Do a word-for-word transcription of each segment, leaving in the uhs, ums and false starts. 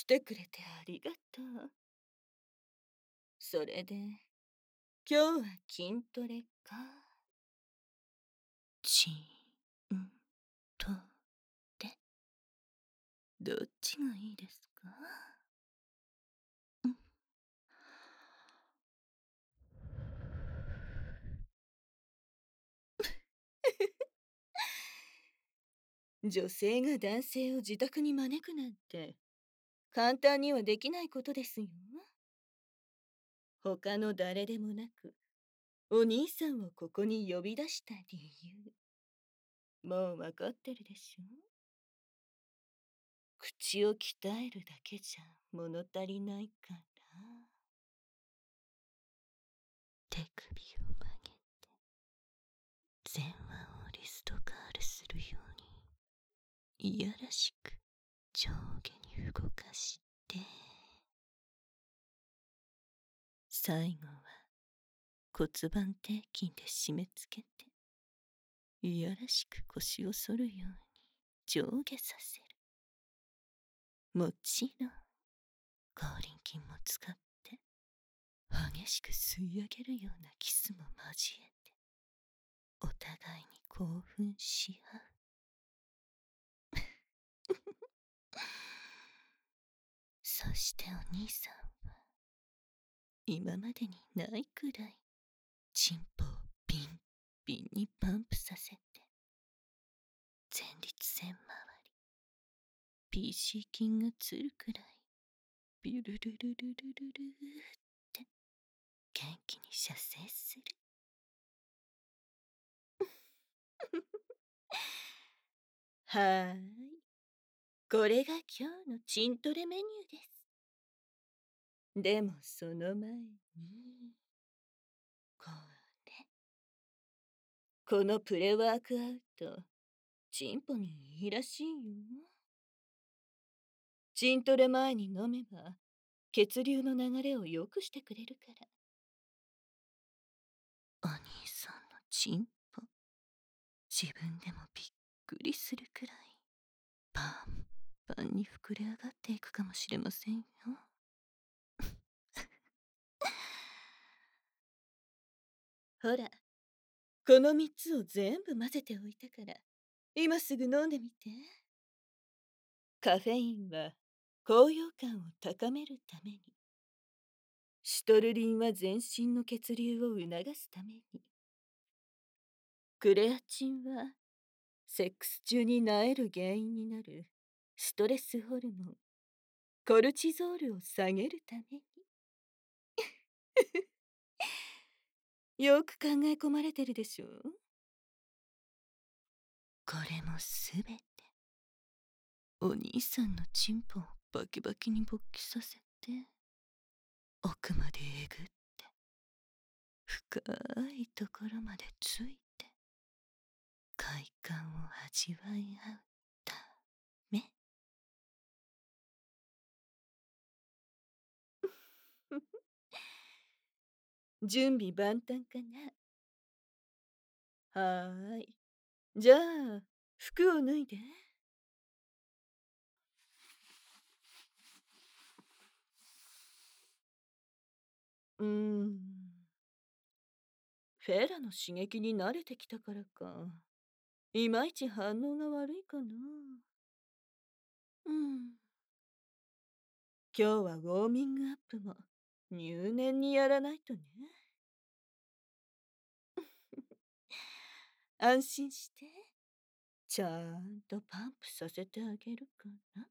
してくれてありがとう。それで、今日は筋トレか。ちんとれ。どっちがいいですか？うん。女性が男性を自宅に招くなんて簡単にはできないことですよ。他の誰でもなく、お兄さんをここに呼び出した理由、もうわかってるでしょ？口を鍛えるだけじゃ物足りないから。手首を曲げて、前腕をリストカールするように、いやらしく上下に動かして、最後は骨盤底筋で締め付けて、いやらしく腰を反るように上下させる。もちろん口輪筋も使って激しく吸い上げるようなキスも交えて、お互いに興奮し合う。そしてお兄さんは今までにないくらいチンポをビンビンにパンプさせて、前立腺周り ピーシー 筋がつるくらいビュルルルルルルルって元気に射精する。はーい、これが今日のチントレメニューです。でもその前に、これ。このプレワークアウト、チンポにいいらしいよ。チントレ前に飲めば、血流の流れを良くしてくれるから。お兄さんのチンポ、自分でもびっくりするくらい、パンパンに膨れ上がっていくかもしれませんよ。ほら、このみっつを全部混ぜておいたから、今すぐ飲んでみて。カフェインは高揚感を高めるために、シトルリンは全身の血流を促すために、クレアチンはセックス中に萎える原因になるストレスホルモンコルチゾールを下げるために。よく考え込まれてるでしょ。これもすべてお兄さんのチンポをバキバキに勃起させて、奥までえぐって、深いところまでついて、快感を味わい合うため。準備万端かな。はーい。じゃあ、服を脱いで。うーん。フェラの刺激に慣れてきたからか、いまいち反応が悪いかな。うん。今日はウォーミングアップも入念にやらないとね。安心して。ちゃんとパンプさせてあげるかな。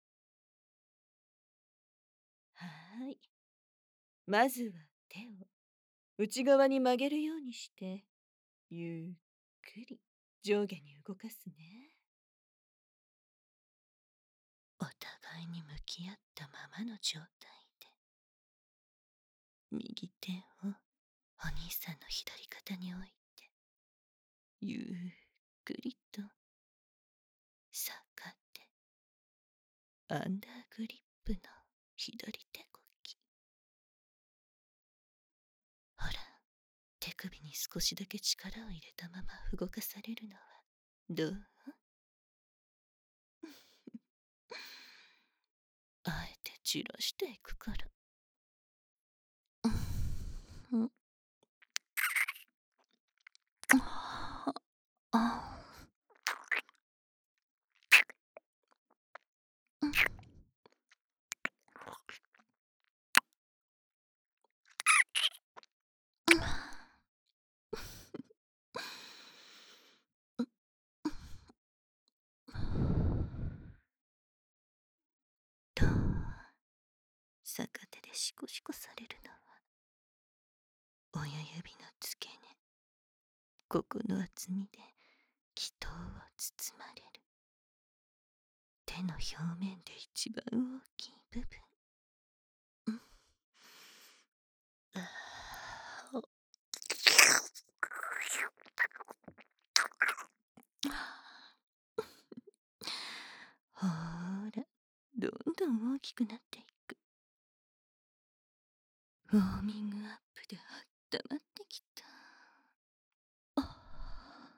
はーい。まずは手を内側に曲げるようにして、ゆっくり上下に動かすね。お互いに向き合ったままの状態で、右手をお兄さんの左肩に置いて、ゆっくりと逆手、アンダーグリップの左手こき。ほら、手首に少しだけ力を入れたまま動かされるのはどう？あえて散らしていくから。うん。ああ。と、逆手でシコシコされるのは、親指の付け根、ここの厚みで気筒を包まれる。手の表面で一番大きい部分。うん。ああ。ほーら、どんどん大きくなっていく。ウォーミングアップであったまってきた。あ、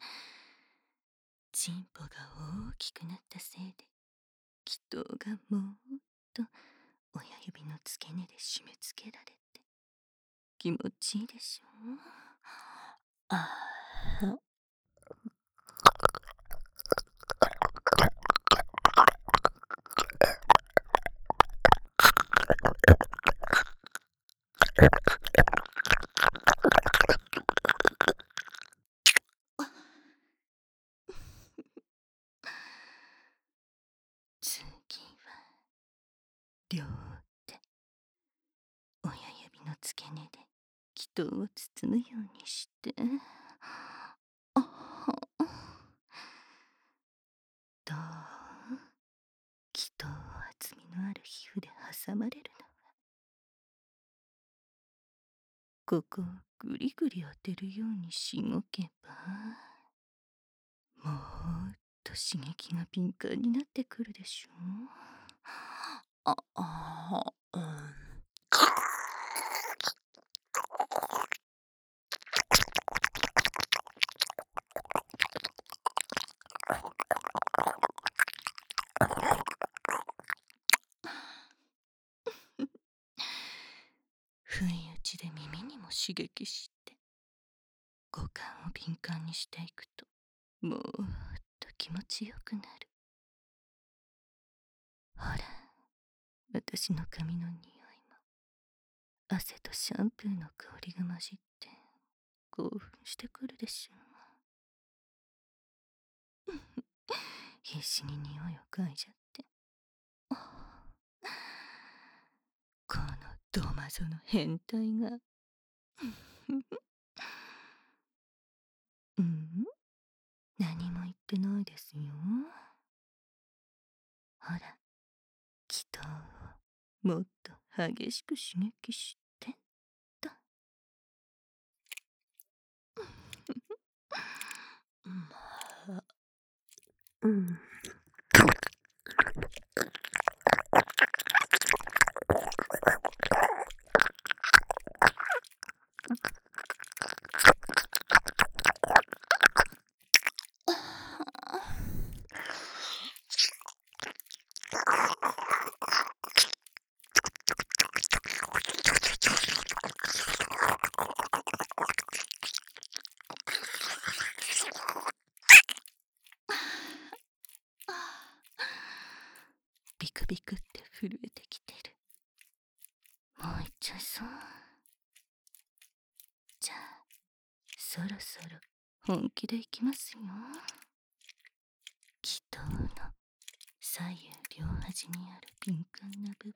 チンポが大きくなったせいで、気筒がもーっと親指の付け根で締め付けられて、気持ちいいでしょう。ああ。次は両手、親指の付け根で気筒を包むようにして、あは、どう？気筒を厚みのある皮膚で挟まれるのは、ここをぐりぐり当てるようにしごけば、もーっと刺激が敏感になってくるでしょう。あ、あ、うん。不意打ちで耳にも刺激して、五感を敏感にしていくと、もーっと気持ちよくなる。ほら、私の髪の匂いも、汗とシャンプーの香りが混じって、興奮してくるでしょう。必死に匂いを嗅いじゃって。このドマゾの変態が。うん？何も言ってないですよ。ほら、気筒をもっと激しく刺激してと。うん。ビクビクって震えてきてる。もういっちゃいそう。じゃあ、そろそろ本気でいきますよ。気筒の左右両端にある敏感な部分を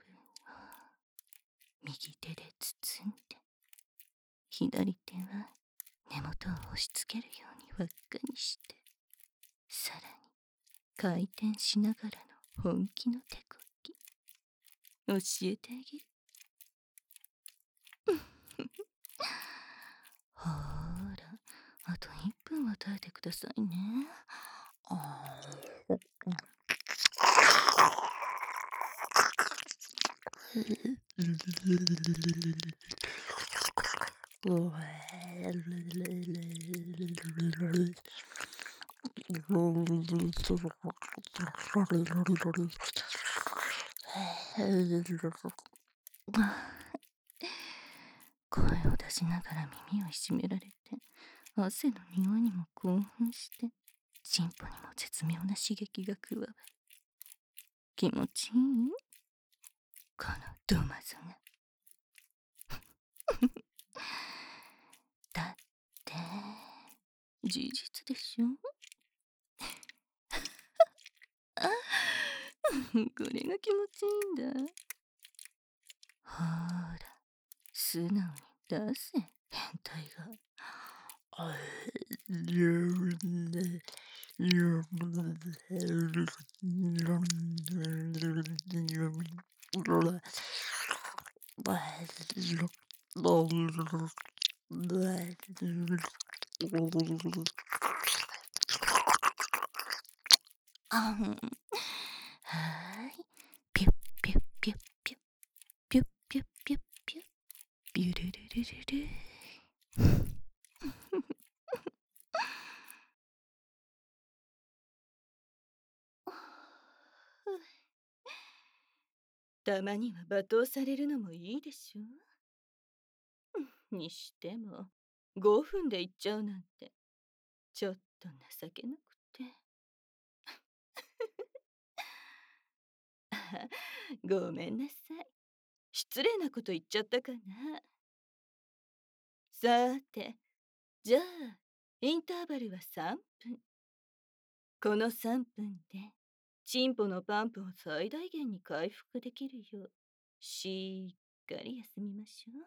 右手で包んで、左手は根元を押し付けるように輪っかにして、さらに回転しながらの本気の手こき教えてあげる。ほーら、あといっぷんは耐えてくださいね。あー、 声を出しながら耳をいじめられて、汗の匂いにも興奮して、チンポにも絶妙な刺激が加わる。気持ちいい？このドマゾが。だって、事実でしょ？これが気持ちいいんだ。ほーら、素直に出せ、変態が。あん。はーい。ピュッピュッピュッピュッ。ピュッピュッピュッピュッ。ビュルルルルル。たまには罵倒されるのもいいでしょう。にしても、ごふんで行っちゃうなんて、ちょっと情けなくて。ごめんなさい。失礼なこと言っちゃったかな。さーて、じゃあ、インターバルはさんぷん。このさんぷんで、チンポのパンプを最大限に回復できるよう、しっかり休みましょう。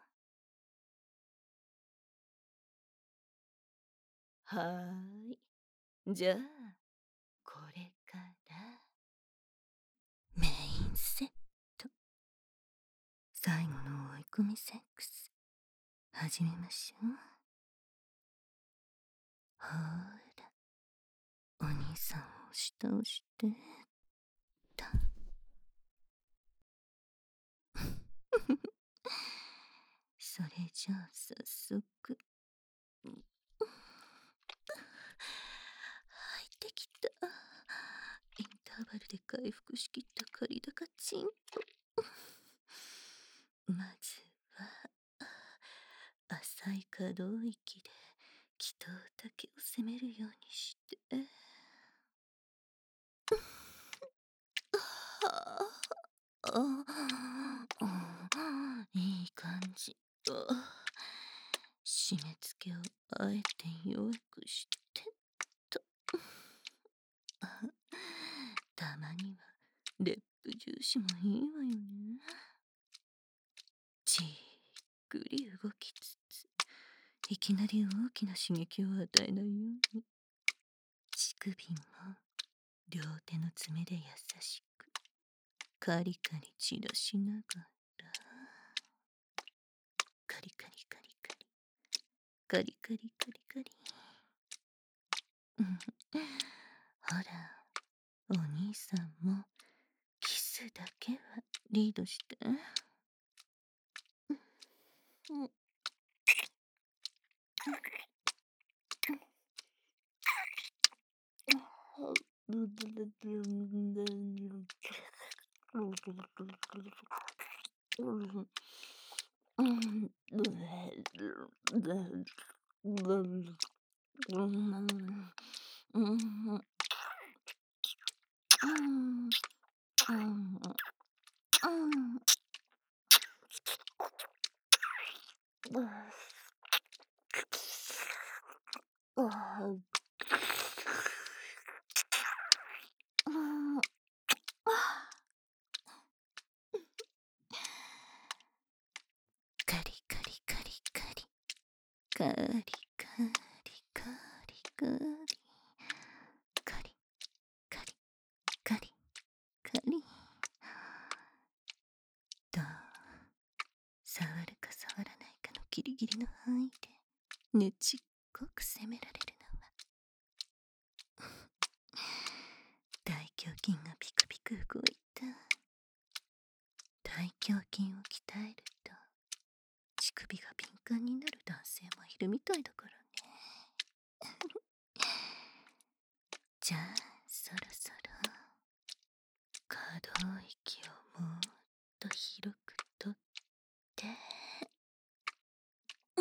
はーい。じゃあ、これから、メインセット。最後の追い込みセックス、始めましょう。ほーら、お兄さんを押し倒して、た。それじゃあ早速。入ってきた。インターバルで回復しきった借高チンポ。まずは、浅い可動域で気筒だけを攻めるようにして。いい感じ。締め付けをあえて弱くしてと。たまにはレップ重視もいいわよね。じっくり動きつつ、いきなり大きな刺激を与えないように。乳首も両手の爪で優しくカリカリ散らしながら、カリカリカリカリカリカリカリカリ。ほら、お兄さんもキスだけはリードして。カリカリカリカリカリカリカリカリカリカリカリカリカリ。どう？触るか触らないかのギリギリの範囲でねちっこく責められるのは。大胸筋がピクピク動いた。大胸筋を鍛えると乳首が敏感になる男性もいるみたいだからね。じゃあそろそろ可動域をもっうん、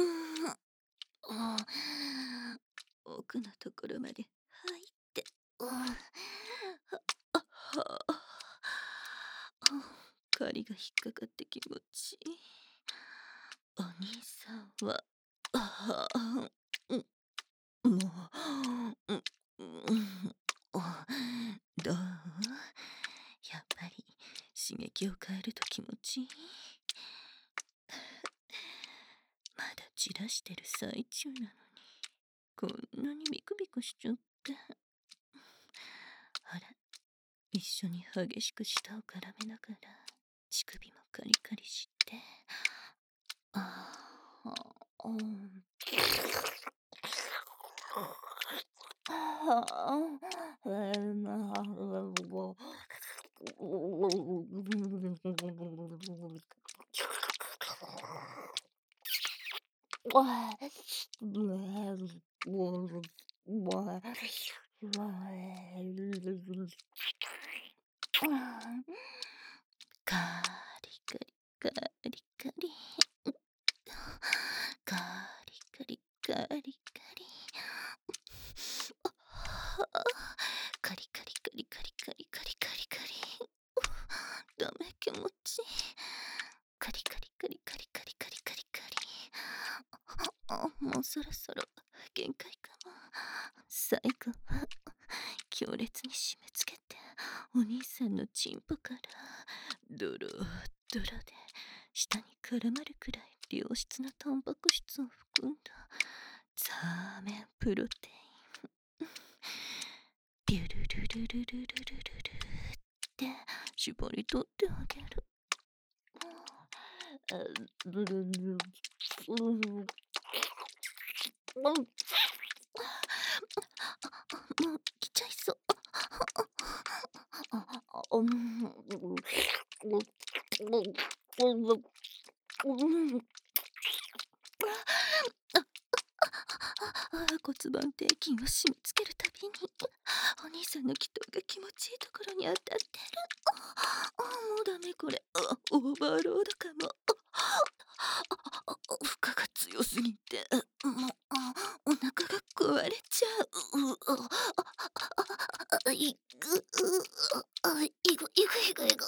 あ奥のところまで入って、うん、はあはあ、針が引っかかって気持ちいい。お兄さんは、ああ、うん、もう、うん、うん、どう？やっぱり刺激を変えると気持ちいい。まだじらしてる最中なのに、こんなにビクビクしちゃって。あら、一緒に激しく舌を絡めながら、乳首もカリカリして。ああ、うん。はあ、えなもわカリカリカリカリカリカリカリカリカリカリカリカリカリカリカリカリダメ気持ちカリカリカリカリカリカリカリカリあもうそろそろ限界かも。最後は強烈に締め付けてお兄さんのチンポからドロドロで舌に絡まるくらい良質なタンパク質を含んだザーメンプロテインビュルルルルルルルルルって絞り取ってあげる。ブルルルルもう来ちゃいそう。うん。骨盤底筋を締め付けるたびにお兄さんの気筒が気持ちいいところに当たってる。あもうダメこれ。あオーバーロードかも。負荷が強すぎてもうお腹が壊れちゃう。あいぐあいぐいぐいぐいぐ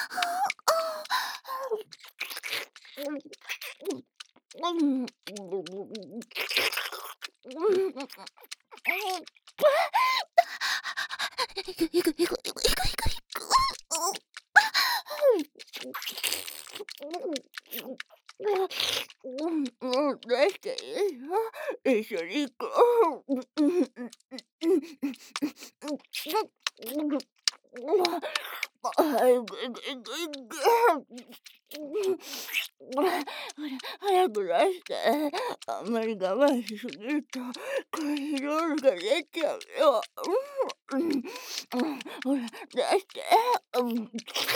うんいくいくいくいくいくいくいくうん、うん、出していいよ。一緒に行こう。うんうんうんうんうん。あいぐいぐいぐいぐ。ほら、早く出して。あんまり我慢しすぎると、コレステロールが出ちゃうよ。うん、うん、うん、ほら、出して。うん。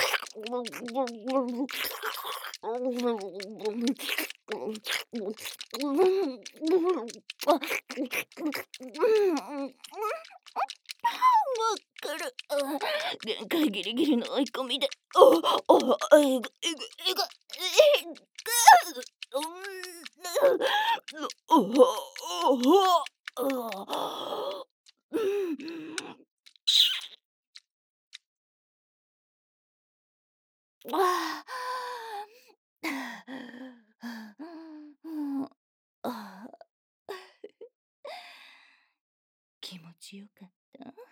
わかる。限界ギリギリの追い込みで。おおえぐえぐえぐえぐうん、おおうん。ああ気持ちよかった。